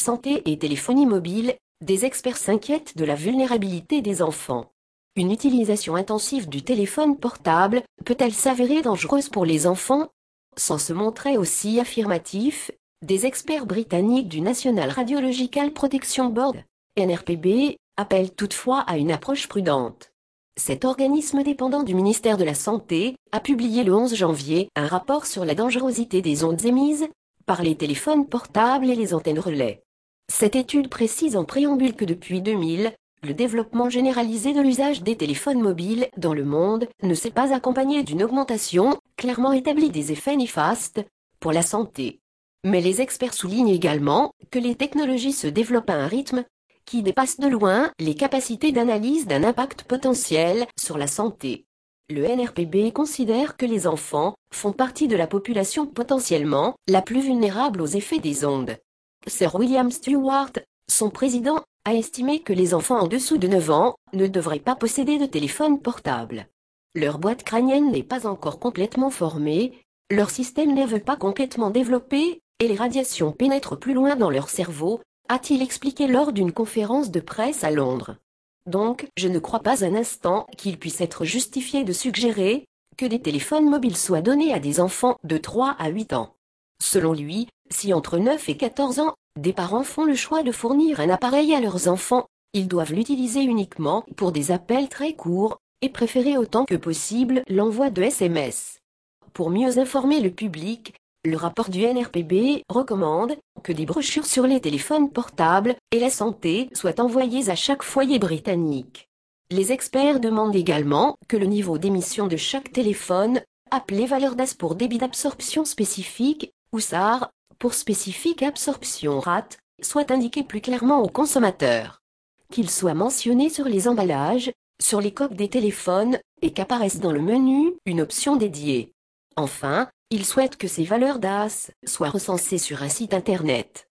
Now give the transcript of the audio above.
santé et téléphonie mobile, des experts s'inquiètent de la vulnérabilité des enfants. Une utilisation intensive du téléphone portable peut-elle s'avérer dangereuse pour les enfants? Sans se montrer aussi affirmatifs, des experts britanniques du National Radiological Protection Board, NRPB, appellent toutefois à une approche prudente. Cet organisme dépendant du ministère de la Santé a publié le 11 janvier un rapport sur la dangerosité des ondes émises par les téléphones portables et les antennes relais. Cette étude précise en préambule que depuis 2000, le développement généralisé de l'usage des téléphones mobiles dans le monde ne s'est pas accompagné d'une augmentation clairement établie des effets néfastes pour la santé. Mais les experts soulignent également que les technologies se développent à un rythme qui dépasse de loin les capacités d'analyse d'un impact potentiel sur la santé. Le NRPB considère que les enfants font partie de la population potentiellement la plus vulnérable aux effets des ondes. Sir William Stewart, son président, a estimé que les enfants en dessous de 9 ans ne devraient pas posséder de téléphone portable. Leur boîte crânienne n'est pas encore complètement formée, leur système nerveux pas complètement développé, et les radiations pénètrent plus loin dans leur cerveau, a-t-il expliqué lors d'une conférence de presse à Londres. Donc, je ne crois pas un instant qu'il puisse être justifié de suggérer que des téléphones mobiles soient donnés à des enfants de 3 à 8 ans. Selon lui, si entre 9 et 14 ans, des parents font le choix de fournir un appareil à leurs enfants, ils doivent l'utiliser uniquement pour des appels très courts, et préférer autant que possible l'envoi de SMS. Pour mieux informer le public, le rapport du NRPB recommande que des brochures sur les téléphones portables et la santé soient envoyées à chaque foyer britannique. Les experts demandent également que le niveau d'émission de chaque téléphone, appelé valeur DAS pour débit d'absorption spécifique, ou SAR, pour spécifique absorption rate, soit indiqué plus clairement aux consommateurs. Qu'il soit mentionné sur les emballages, sur les coques des téléphones, et qu'apparaisse dans le menu une option dédiée. Enfin, il souhaite que ces valeurs DAS soient recensées sur un site internet.